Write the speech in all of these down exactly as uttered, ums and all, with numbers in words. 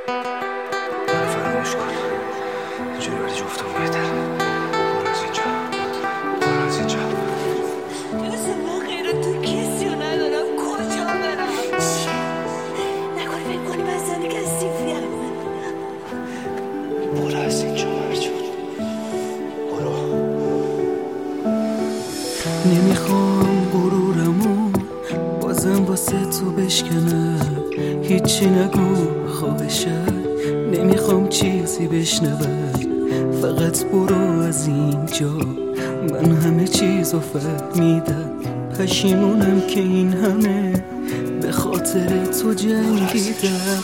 منو فراموش کن. اینجوری برای جفتمون بهتره. برو از اینجا، برو از اینجا. جز ما غیر تو کسی رو ندارم. کجا برم؟ نکنی فکر کنی من زنی کسیفیم. برو از اینجا مرجان، برو. نمیخوام غرورمو بازم واسه تو بشکنم. هیچی نگو خواهشم، نمیخوام چیزی بشنوم. فقط برو از اینجا. من همه چیزو فهمیدم. پشیمونم که این همه به خاطر تو جنگیدم.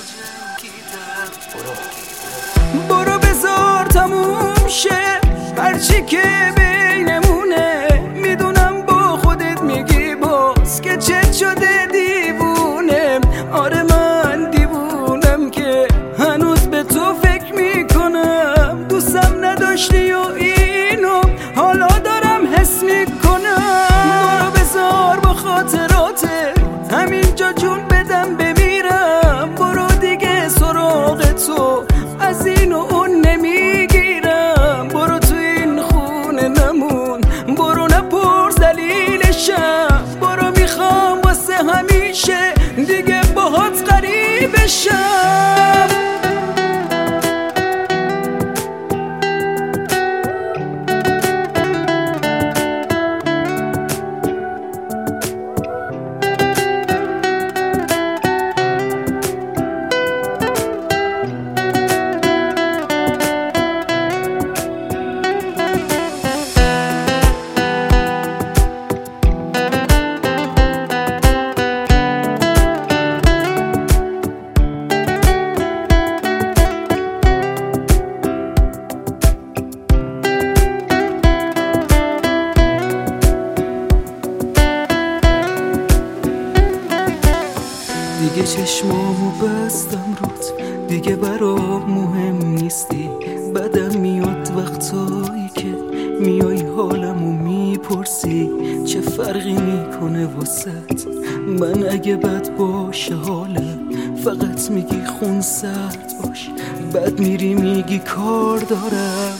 برو بذار تموم شه هرچی که بینمونه. میدونم با خودت میگی باز که چت شده دیوونه. آره من دیوونم که هنوز به تو فکر میکنم. دوستم نداشتی و اینو حالا دارم حس میکنم. برو بذار با خاطراتت همینجا جون بدم بمیرم. برو دیگه سراغ تو از این و اون نمیگیرم. برو تو این خونه نمون، برو نپرس دلیلشم. برو میخوام واسه همیشه دیگه باهات قریب بشم. دیگه چشمامو بستم روت، دیگه برام مهم نیستی. بدم میاد وقتایی که میای حالمو میپرسی. چه فرقی میکنه واسط من اگه بد باشه حالم؟ فقط میگی خون سرد باش، بعد میری میگی کار دارم.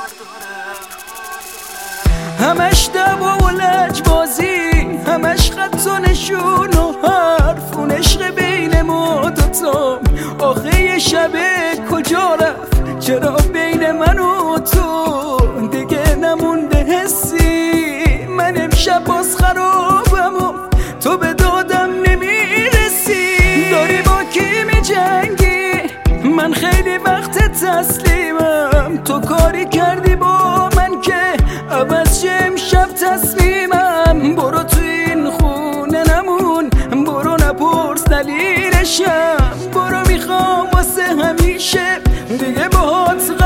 همش دعوا و لجبازی، همش خط و نشون و حرف. اون عشق بین ما دوتا آخه یه شبه کجا رفت؟ چرا بین من و تو دیگه نمونده حسی؟ من امشب باز خرابم و تو به دادم نمیرسی. داری با کی میجنگی؟ من خیلی وقت تسلیمم. تو کاری کردی با من که عوض شه امشب تصمیمم. برو تو این خونه نمون، برو نپرس دلیلشم. برو میخوام واسه همیشه دیگه باهات